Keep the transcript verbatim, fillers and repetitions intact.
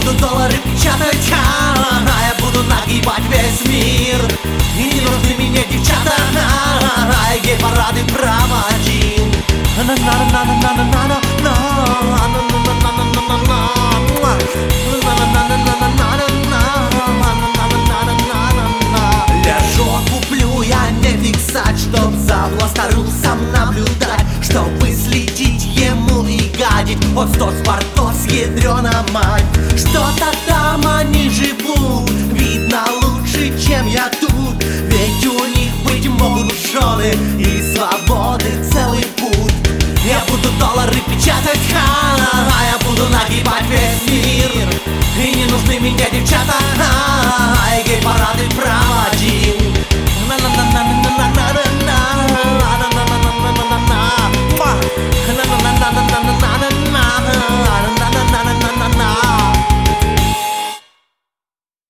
буду доллары печатать, а я буду нагибать весь мир. И не нужны мне девчата, а гей-парады проводил. Лежок куплю я не фиксать, чтоб за власторусом наблюдать, чтобы следить ему и гадить. Вот сто спартос, ядрёна мать. Что-то там они живут, видно лучше, чем я тут. Ведь у них быть могут жены и свободы целый путь. Я буду доллары печатать, а я буду нагибать весь мир. И не нужны мне девчата,